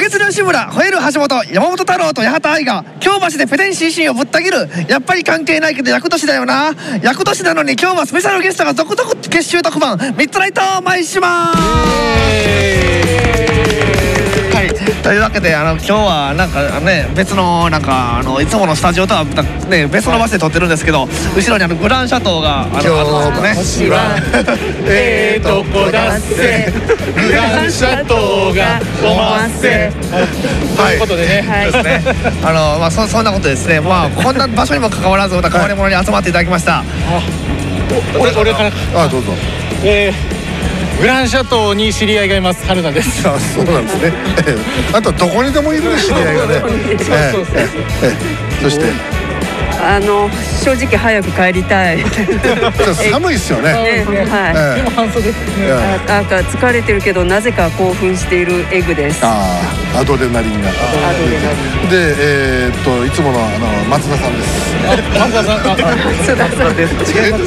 月の吉村、吠える橋本、山本太郎と八幡愛が京橋でペテンシーシーをぶった切る。やっぱり関係ないけど厄年だよな。厄年なのに今日はスペシャルゲストが続々結集特番ミッドナイト舞島。というわけで今日はなんかね別のなんかいつものスタジオとはね別の場所で撮ってるんですけど、後ろにグランシャトーが今日はどこだっせグランシャトーがおまっせということでね、 そうですね。まあそんなことですね。まあこんな場所にもかかわらずまた変わり者に集まっていただきました。 俺からどうぞ。 グランシャトーに知り合いがいます。春菜です。 そうなんですね。あとどこにでもいる知り合いがね。そして正直早く帰りたい。 寒いですよね。 はい。 でも半袖ですね。 なんか疲れてるけどなぜか興奮しているエグです。 アドレナリンが。でいつもの松田さんです。 松田さん。 松田さんです。 違います。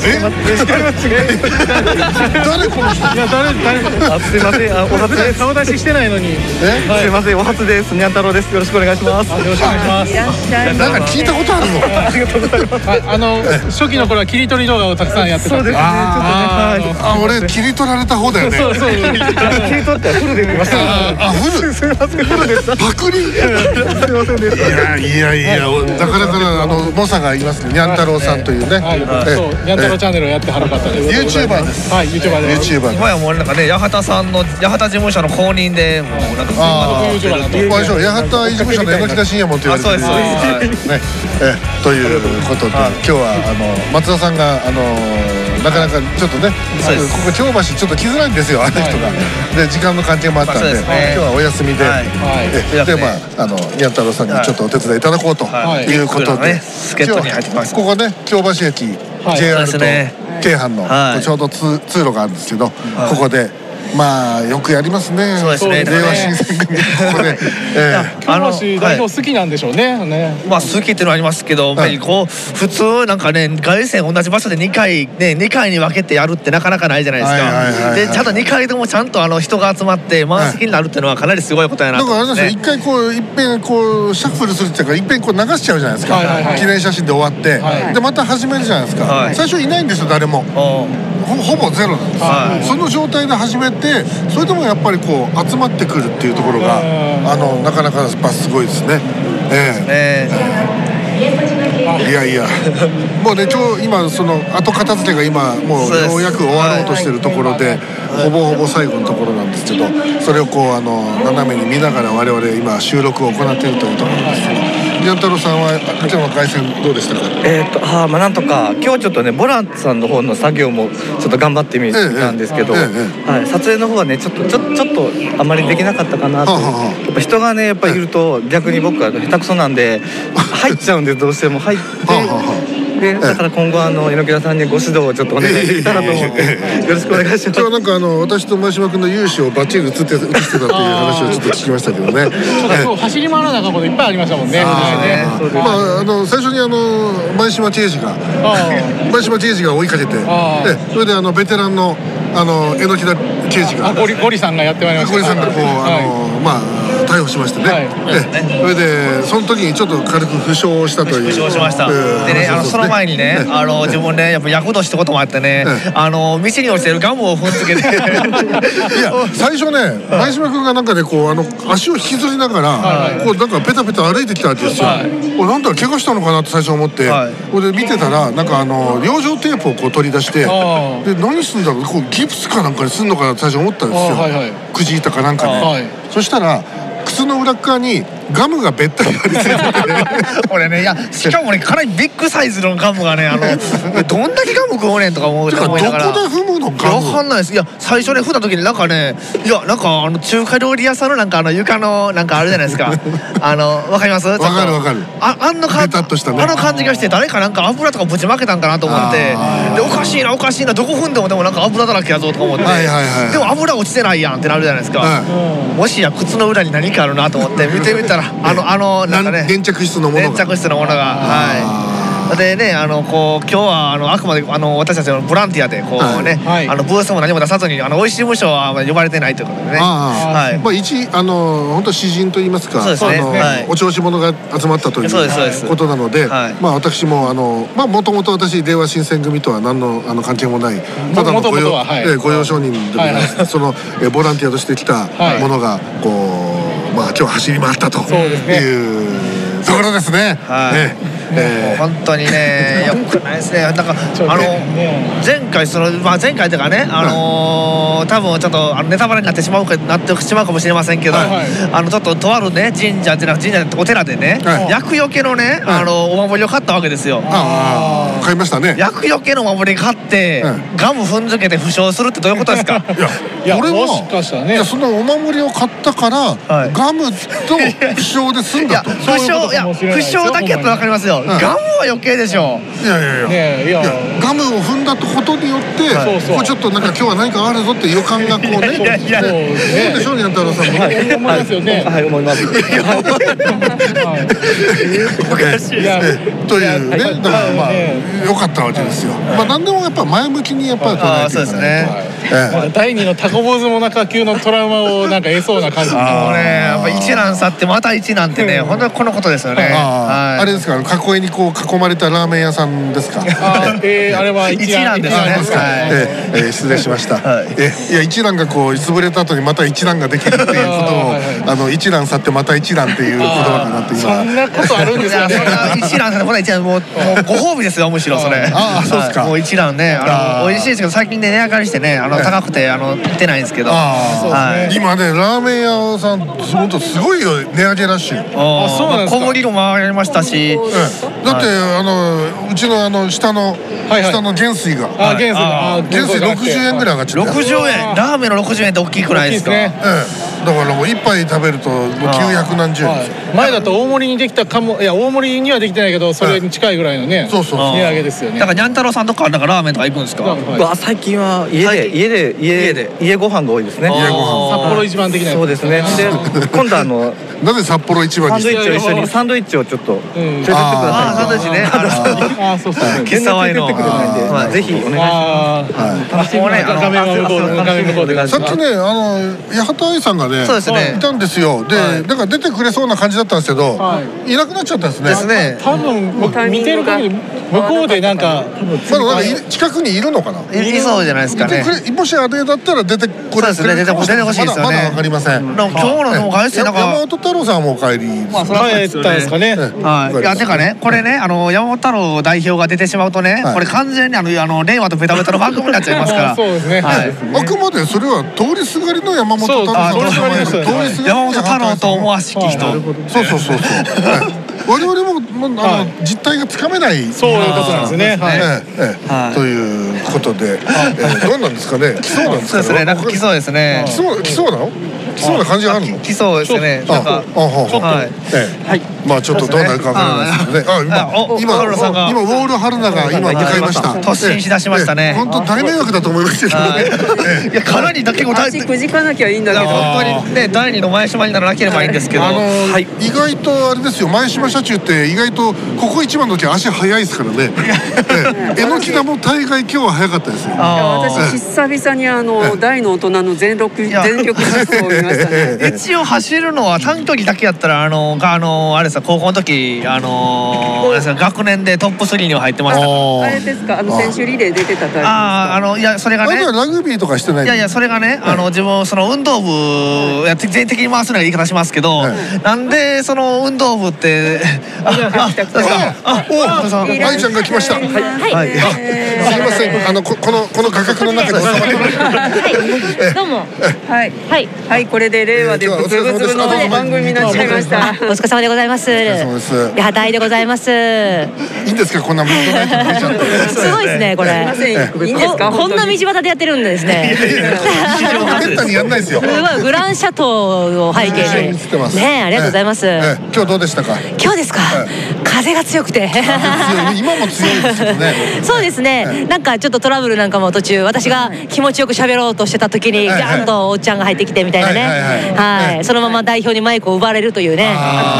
誰この人。 いや誰。 すいません。お初です。 顔出ししてないのに。 すいません。お初です。にゃん太郎です。よろしくお願いします。 よろしくお願いします。 いらっしゃい。 なんか聞いたことあるの。 初期の頃は切り取り動画をたくさんやってた。そうですね。 俺切り取られた方だよね。 そう。切り取ってフルで見ました。 フル。すみません。フルです。パクリ。すみませんです。いやなかなか猛者がいますね。にゃん太郎さんというね。 そうにゃん太郎チャンネルをやってはる方です。 YouTuber です。 はい、YouTuber です。 今やもうなんかね八幡さんの八幡事務所の公認でもうなんか YouTuber なんで。 八幡事務所の榎田信也もと言われてる。ね。ということで今日は松田さんがなかなかちょっとねここ京橋ちょっと来づらいんですよあの人が。で時間の関係もあったんで今日はお休みでにゃん太郎さんにちょっとお手伝いいただこうということでここね京橋駅 JR と京阪のちょうど通路があるんですけどここでまあよくやりますね。 そうですね。 令和新選組ここで京橋代表好きなんでしょうね。 まあ好きっていうのはありますけど、やっぱりこう普通なんかね凱旋同じ場所で2回に分けてやるってなかなかないじゃないですか。でちゃんと2回でもちゃんと人が集まって満席になるっていうのはかなりすごいことやなと思いますね。 だからあれですよ、一回いっぺんシャッフルするっていうかいっぺん流しちゃうじゃないですか。記念写真で終わってでまた始めるじゃないですか。最初いないんですよ誰も。ほぼゼロなんです。その状態で始めてそれでもやっぱりこう集まってくるっていうところがなかなかすごいですね。いやもうね今その後片付けが今もうようやく終わろうとしてるところでほぼ最後のところなんですけどそれをこう斜めに見ながら我々今収録を行っているというところですけどにゃん太郎さんは今日の凱旋どうでしたか。 まあなんとか今日ちょっとねボランさんの方の作業もちょっと頑張ってみたんですけど撮影の方はねちょっとあまりできなかったかなと。やっぱ人がねやっぱりいると逆に僕は下手くそなんで入っちゃうんでどうしても入ってでだから今後榎田さんにご指導をちょっとお願いできたらと思ってよろしくお願いします。 今日なんか私と前島君の勇姿をバッチリ映してたっていう話をちょっと聞きましたけどね。 走り回らなあかんこといっぱいありましたもんね。 最初に前島定治が追いかけてそれでベテランの榎田刑事がゴリさんがやってまいりました。 ゴリさんがこうまあ逮捕しましてね。それでその時にちょっと軽く負傷したという。 負傷しました。でねその前にね自分ねやっぱ厄年ってこともあってね道に落ちてるガムを踏んづけて。 いや最初ね前島君がなんかねこう足を引きずりながらこうなんかペタペタ歩いてきたわけですよ。なんだ怪我したのかなって最初思ってそれで見てたらなんか養生テープをこう取り出してで何すんだろうこうギプスかなんかにすんのかなって最初思ったんですよ。くじ板かなんかね。そしたら靴の裏側にガムがべったり貼り付いててこれねしかもねかなりビッグサイズのガムがねどんだけガム食うねんとか思いながらどこで踏むのガム分かんないです。いや最初ね踏んだ時になんかねなんか中華料理屋さんのなんか床のなんかあるじゃないですかわかります？わかるあの感じがして誰かなんか油とかぶちまけたんかなと思ってでおかしいなどこ踏んでもでもなんか油だらけやぞとか思ってでも油落ちてないやんってなるじゃないですか。もしや靴の裏に何かあるなと思って見てみたらなんかね粘着質のものがでねこう今日はあくまで私たちのボランティアでこうねブースも何も出さずに美味しい無償は呼ばれてないということでね。まあ本当詩人といいますか、お調子者が集まったということなので、まあ私ももともと私令和新選組とは何の関係もないただの御用商人でございます。そのボランティアとして来たものがこう今日走り回ったというところですね。 本当にねよくないですね。なんか前回前回というかね多分ちょっとネタバレになってしまうかもしれませんけど、ちょっととあるね神社お寺でね厄除けのねお守りを買ったわけですよ。 買いましたね。 厄除けのお守り買ってガム踏んづけて負傷するってどういうことですか？ いや俺はそのお守りを買ったからガムと負傷で済んだと。 負傷だけやったら分かりますよ。ガムは余計でしょ。 いやガムを踏んだことによってこうちょっとなんか今日は何かあるぞって予感がこうね。そうでしょう、にゃん太郎さんも。 思いますよね。はい、思います。 おかしいというね、だからまあ良かったわけですよ。まあ何でもやっぱ前向きにやっぱり捉えて。 そうですね。 第二のタコ坊主も中級のトラウマをなんか得そうな感じ。 やっぱ一難去ってまた一難ってね、本当にこのことですよね。 あれですか、囲いにこう囲まれたラーメン屋さんですか。 あれは一難ですね。失礼しました。いや一難がこう潰れた後にまた一難ができるっていうことを一難去ってまた一難っていう言葉かなって今。 そんなことあるんですかね。 一難去ってまた一難、もうご褒美ですよ、むしろそれ。 そうですか。 もう一難ね、美味しいですけど最近ね値上がりしてね高くて売ってないんですけど。 今ねラーメン屋さん本当すごいよ、値上げラッシュ。 そうなんですか。 小麦も回りましたし。 だってうちの下の元水が元水60円ぐらい上がっちゃった。 60円、ラーメンの60円って大きくないですか？ だからもう一杯食べるともう900何十円。 前だと大盛りにできたかも、いや大盛りにはできてないけどそれに近いぐらいのね値上げですよね。 だからにゃん太郎さんとかなんかラーメンとか行くんですか？ 最近は家ご飯が多いですね。 家ご飯。 札幌一番的な。 そうですね。で今度なぜ札幌一番にサンドイッチを一緒にサンドイッチをちょっと連れてってください。 サンドイッチね。そうそう。喫茶ワイの。ぜひお願いします。楽しみね。 画面向こうで。 さっきね八幡愛さんがねいたんですよ。でだから出てくれそうな感じだったんですけどいなくなっちゃったんですね。 ですね。 多分見てる限り向こうでなんかまだ近くにいるのかな。 いそうじゃないですかね。 もしあれだったら出てこれ。 出てほしいですよね。 まだわかりません。 今日の外線なんか。 山本太郎さんもお帰り。 帰ったんですかね。 いやてかねこれね山本太郎代表が出てしまうとねこれ完全に令和とベタベタの番組になっちゃいますから。 そうですね。 あくまでそれは通りすがりの山本太郎さんの名前で山本太郎と思わしき人。 そう我々も実態がつかめない。 そういうことなんですね。 ということでどうなんですかね。来そうなんですかね。 そうですね。なんか来そうですね。 来そうなの？来そうな感じがあるの？ 来そうですね。なんかまあちょっとどうなるかわからないですけどね。今ウォール春菜が今向かいました。 突進しだしましたね。 本当大迷惑だと思いますけどね。 いやかなりだけ足くじかなきゃいいんだけど。 本当にね第二の前島にならなければいいんですけど。 意外とあれですよ、前島車中って意外とここ一番の時足早いですからね。榎木田も大概今日は早かったですよ。 私久々に大の大人の全力疾走を見ましたね。 一応走るのは短距離だけやったらあれです高校の時学年でトップ3には入ってました。 あれですか、選手リレー出てたタイプですか？ いやそれがね。 ラグビーとかしてない。 いやそれがね自分その運動部全的に回すような言い方しますけど、なんでその運動部って愛ちゃんが来ました。すいませんこの画角の中で収まってます。 どうも。 はいこれで令和でブツブツの番組になっちゃいました。 お疲れ様でございます。八幡でございます。 いいんですかこんなミッドナイト出ちゃって。 すごいですねこれ。 いいんですか。 こんな道端でやってるんですね。 めったにやんないですよ。 すごいグランシャトーを背景に。ねありがとうございます。 今日どうでしたか。 今日ですか。風が強くて。 今も強いですよね。 そうですね。なんかちょっとトラブルなんかも途中私が気持ちよく喋ろうとしてた時にガンとおっちゃんが入ってきてみたいなね。はい。そのまま代表にマイクを奪われるというね。入ってこ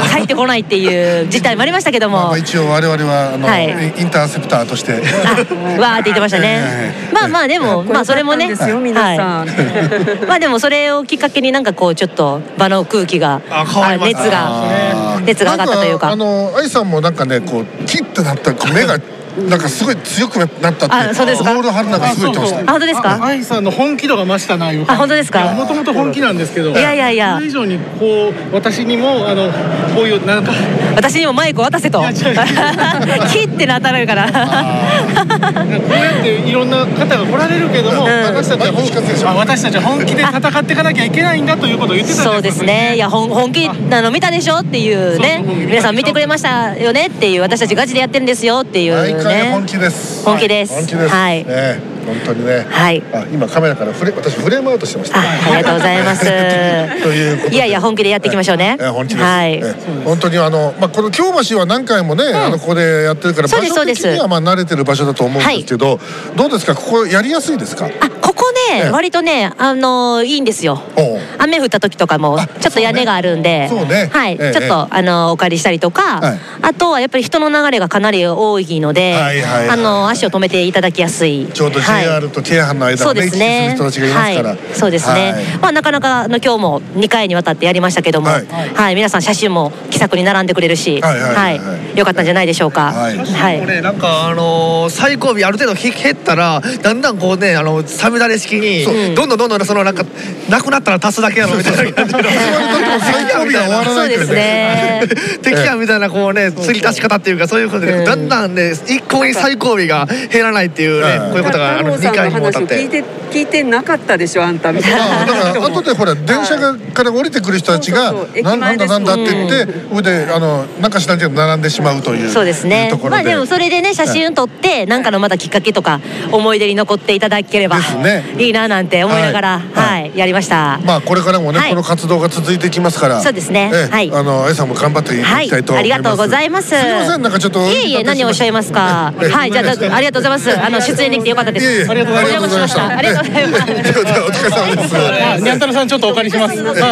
来ないっていう事態もありましたけども、 一応我々はインターセプターとしてわーって言ってましたね。まあでもまあそれもね、まあでもそれをきっかけになんかこうちょっと場の空気が熱が上がったというか、 愛さんもなんかねこうキッてなった目がなんかすごい強くなったって。 そうですか。 ボール張るのがすごい言ってました。 本当ですか。 愛さんの本気度が増したな。 本当ですか。 もともと本気なんですけど。 いや。 それ以上にこう私にもこういうなんか私にもマイクを渡せと。キッてなったるから。こうやっていろんな方が来られるけども、私たちは本気で戦っていかなきゃいけないんだということを言ってたんですよ。 そうですね。いや本気見たでしょっていうね。皆さん見てくれましたよねっていう、私たちガチでやってるんですよっていう。 本気です。 本気です。はい。 本当にね。 はい。 今カメラから私フレームアウトしてました。 ありがとうございます。ということで。 いや本気でやっていきましょうね。 本気です。はい。本当にこの京橋は何回もねここでやってるから場所的には慣れてる場所だと思うんですけど、どうですか、ここやりやすいですか。 ここね割とねいいんですよ。雨降った時とかもちょっと屋根があるんで、はい、ちょっとお借りしたりとか、あとはやっぱり人の流れがかなり多いので、足を止めていただきやすい。 ちょうど JR と京阪の間をね行き来する人たちがいますから。 そうですね。まあなかなか今日も2回にわたってやりましたけども、はい、皆さん写真も気さくに並んでくれるし、はい、よかったんじゃないでしょうか。はい。 なんか最後尾ある程度減ったらだんだんこうねサメダレ式にどんどんそのなんかなくなったら足すだけやろみたいな感じの。 最後尾が終わらないですね。 敵やみたいなこうね釣り足し方っていうか、そういうことでだんだんね一向に最後尾が減らないっていうね、こういうことが2回にもたって。 聞いてなかったでしょあんたみたいな。 だから後でほら電車から降りてくる人たちがなんだって言って上でなんかしないけど並んでしまうという。 そうですね。まあでもそれでね写真撮ってなんかのまたきっかけとか思い出に残っていただければいいななんて思いながらやりました。 まあこれからもねこの活動が続いてきますから。 そうですね。はい。 愛さんも頑張っていきたいと思います。 ありがとうございます。すみませんなんかちょっと。 いえ何をおっしゃいますか。はい、じゃあありがとうございます。出演できてよかったです。 ありがとうございました。 ありがとうございます。 お疲れ様です。 にゃんたろさんちょっとお借りします。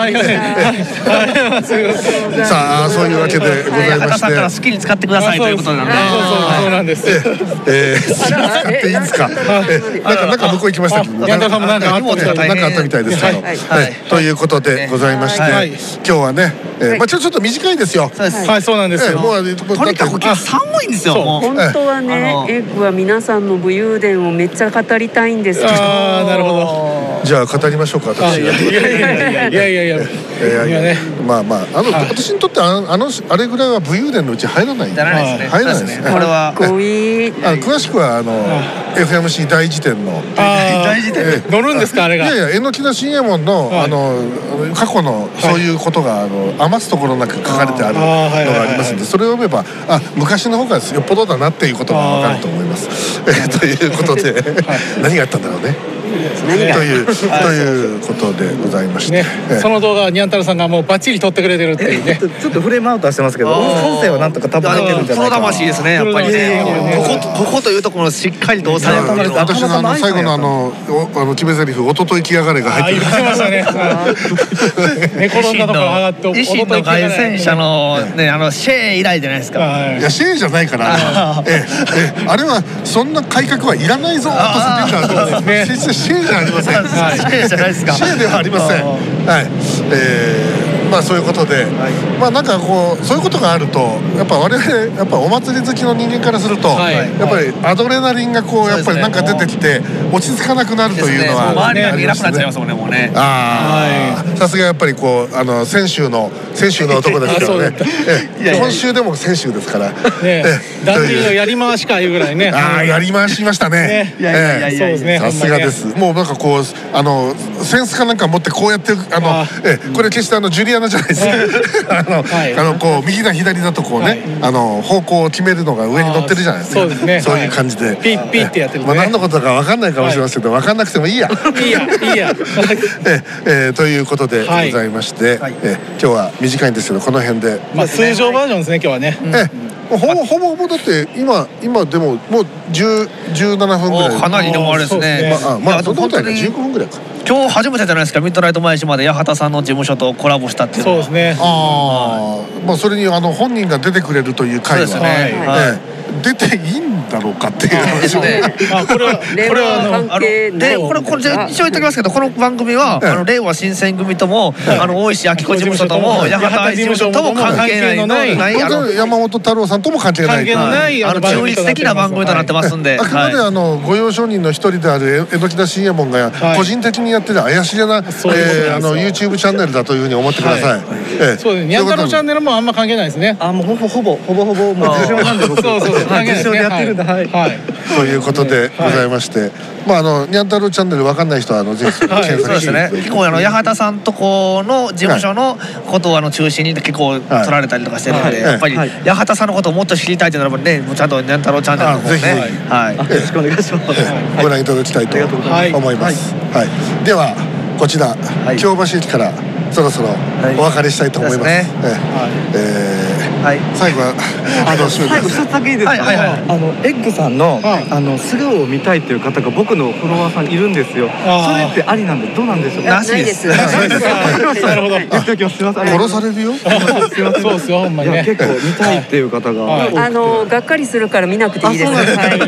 さあそういうわけでございまして。 好きに使ってくださいということなんで。 そうなんです。 好きに使っていいんですか。なんか向こう行きましたけど。 にゃんたろさんもなんかあったみたいですけど。ということでございまして、今日はね、ちょっと短いですよ。 はい、そうなんですよ。 とにかく寒いんですよ。 本当はね、エッグは皆さんの武勇伝をめっちゃ語りたいんですけど。 なるほど。 じゃあ語りましょうか。私。 いや。 まあ私にとってあれぐらいは武勇伝のうち入らない。入らないですね。 これは詳しくはFMC 大辞典の大辞典乗るんですかあれが。 いや榎田信右衛門の過去のそういうことが余すところなく書かれてあるのがありますんで、それを読めば昔の方がよっぽどだなっていうことがわかると思います。ということで何があったんだろうね。ということでございまして、 その動画はにゃんたろさんがもうバッチリ撮ってくれてるっていうね。 ちょっとフレームアウトはしてますけど、音声はなんとか保ててるんじゃないかな。 魂ですねやっぱりね。ここというところをしっかりと抑えて。 私の最後の決め台詞「おとといきやがれ」が入ってましたね。寝転んだところ上がって維新の凱旋者のねシェー以来じゃないですか。 いやシェーじゃないからあれはそんな改革はいらないぞとするんだとですね。シェーじゃありません。 シェーじゃないですか。 シェーではありません。はい。まあそういうことで、まあなんかこうそういうことがあるとやっぱ我々やっぱお祭り好きの人間からするとやっぱりアドレナリンがこうやっぱりなんか出てきて落ち着かなくなるというのは周りが見えなくなっちゃいますもんねもうね。 さすがやっぱりこう先週の男ですけどね。今週でも先週ですから。 ダンディのやり回しかいうぐらいね。 やり回しましたね。 そうですね。 さすがです。もうなんかこうセンスかなんか持ってこうやってこれ決してジュリアナじゃないです。こう右だ左だとこうね方向を決めるのが上に乗ってるじゃないですか。 そうですね。 そういう感じでピッピッってやってる。 まあ何のことだか分かんないかもしれませんけど分かんなくてもいいや。 いいや。 ということでございまして今日は短いんですけどこの辺で。 まあ通常バージョンですね今日はね。 ほぼだって今でももう17分ぐらい。 かなりでもあれですね。 まあそのことは15分ぐらいか。 今日初めてじゃないですか、ミッドナイト前島で八幡さんの事務所とコラボしたっていうのは。 そうですね。 まあそれに本人が出てくれるという回は出ていいんだろうかっていう話ね。 これはでこれ一応言っておきますけど、この番組は令和新選組とも大石明子事務所とも八幡愛事務所とも関係ない山本太郎さんとも関係ない中立的な番組となってますんで、 あくまで御用商人の一人である榎田信右衛門が個人的にやってる怪しげなYouTube チャンネルだというふうに思ってください。 そうです。にゃん太郎チャンネルもあんま関係ないですね。 もうほぼもう受賞なんで僕。 そう受賞でやってるんだ。はい。 ということでございまして、まあにゃん太郎チャンネルわかんない人はぜひ検索して。 結構八幡さんとこの事務所のことを中心に結構取られたりとかしてるので、やっぱり八幡さんのことをもっと知りたいというならばね、ちゃんとにゃん太郎チャンネルの方ね、 よろしくお願いします。 ご覧いただきたいと思います。ではこちら京橋駅からそろそろお別れしたいと思います。最後は一つだけいいですか。エッグさんの素顔を見たいっていう方が僕のフォロワーさんいるんですよ。それってありなんでどうなんでしょうか。 なしです。 なるほど。 言っておきます。すみません。 殺されるよ。 そうですよ、ほんまにね。 結構見たいっていう方ががっかりするから見なくていいです。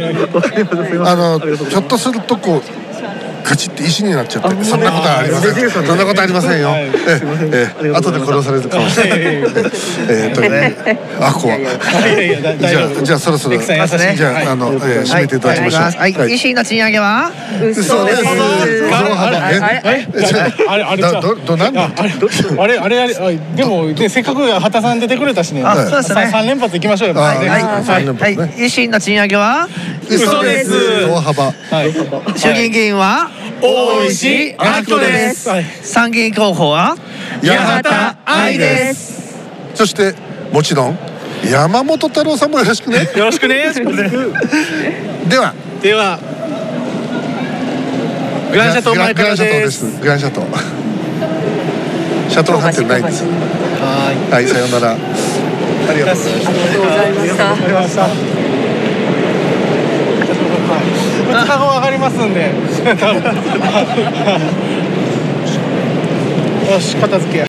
ひょっとするとこうガチって石になっちゃって、そんなことはありません。そんなことありませんよ。後で殺されるかもしれない。怖い。じゃあそろそろじゃあ締めていただきましょう。 はい。石井の賃上げは嘘です。 あれでもせっかく畑さん出てくれたしね。 そうですね。 3連発いきましょうよ。 はい。石井の賃上げは嘘です。 大幅。 衆議院議員は大石明子です。 参議院候補は八幡愛です。 そしてもちろん山本太郎さんもよろしくね。 よろしくね。 ではグランシャトー前からです。 グランシャトー。シャトーハンテルないんです。はい、さようなら。ありがとうございました。 ありがとうございました。 2日後上がりますんで。よし、片付け。